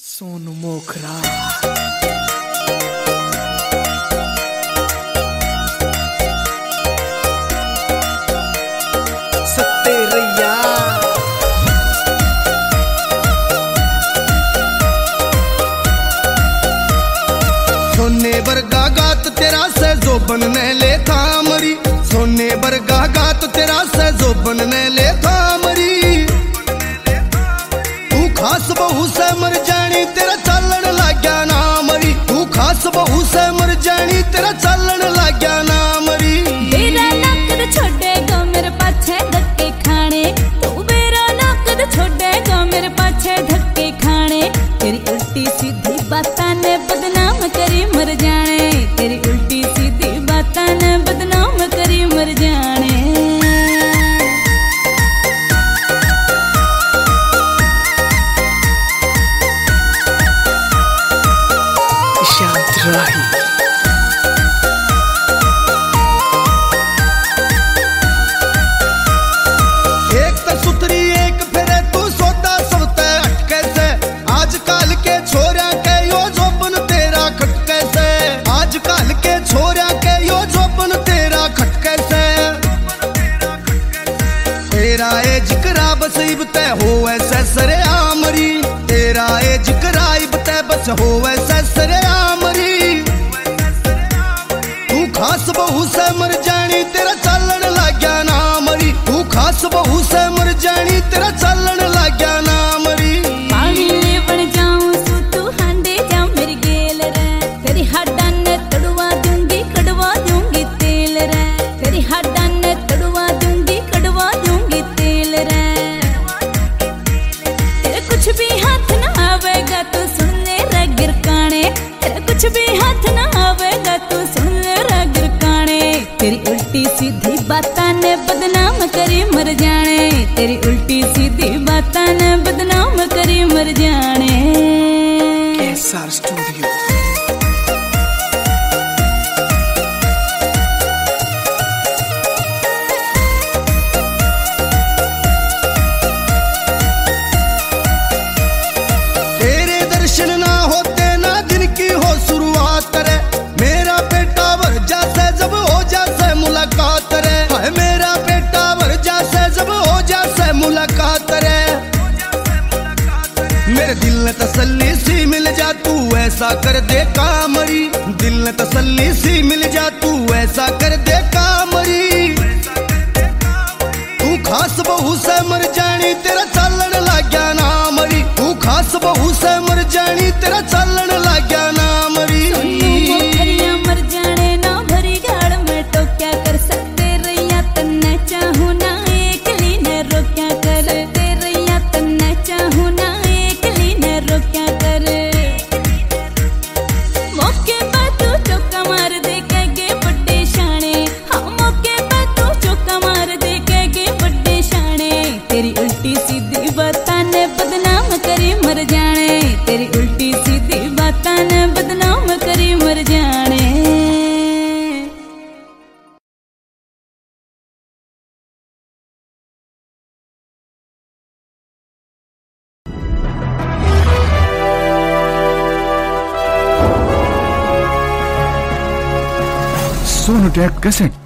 सोनू मोखरा सत्ते रैया सोने वर्गा गात तेरा से जो बनने ले था मरी। सोने वर्गा गात तेरा से जो बनने ले था मरी। तू खास बहू से मर जानी तेरा चालन लाग्या ना मरी। तू खास बहू से मर जानी तेरा चालन लाग्या ना मरी। मेरा नकद छोड़ेगा मेरे पाछे धक्के खाने। तू मेरा नकद छोड़ेगा मेरे पाछे धक्के खाने। तेरी उल्टी सीधी बातां ने बदनाम करी मर जाने। तेरी उल्टी सीधी बातां ने बदनाम करी मर जाने। शांत राही एक तो सुतरी एक फिरे तू सोता सबते अटके से। आजकल के छोरा के यो जोबन तेरा खटके से। आजकल के छोरा के यो जोबन तेरा खटके से। तेरा ए जिक्रा बसीब ते हो ऐसे सरे आमरी। तेरा ए जिक्रा ते बस हो ऐसे सरे आमरी। तू खास बहू से मर जानी तेरा चालन लाग्या ना मरी। तू खास बहू से मर जानी तेरा चालन लाग्या ना मरी। पानी ले बन जाऊं सू तू हांडे जा मेरी गेल रे। तेरी हड्डां ने तड़वा दूंगी कड़वा दूंगी तेल रे। तेरी हड्डां ने तड़वा दूंगी कड़वा दूंगी तेल रे। तेरे कुछ भी हाथ ना आवेगा तो सुन ले रे गिरकाने। तेरे कुछ भी हाथ ना आवेगा तो सुन ले रे गिरकाने। तेरी उल्टी सीधी बातां ने बदनाम करी मर जाने। तेरी उल्टी सीधी बातां ने बदनाम करी मर जाने। केसर स्टूडियो तेरे दर्शन ना होते ना दिन की हो शुरुआत करे। मेरा पेटा भर जासे जब हो जासे मुलाकात रे। हाय मेरा पेटा भर जासे जब हो जासे मुलाकात रे। मेरे दिल ने तसल्ली सी मिल जा तू ऐसा कर दे कामरी। दिल ने तसल्ली सी मिल जा तू ऐसा कर दे कामरी। तू खास बहू से मर जानी तेरा चालन लाग्या ना मरी। तू खास बहू से मर जानी तेरा चालन लाग्या ना मरी। मर जाने ना भरी गाड़ में टोक्या कर। सकते रैया तन्ने चाहूं ना एकली ने रोक्या कर। सकते रैया तन्ने चाहूं ना एकली ने रोक्या कर। मौके पे तू चौका मार दे के गे बड़े शाने। हाँ मौके पे तू चौका मार दे के गे बड़े शाने। तेरी उल्टी सीधी बातां ने बदनाम करी मर जाने। तेरी उल्टी सीधी बातां ने बदनाम करी मर जाने। Sonu tag cassette.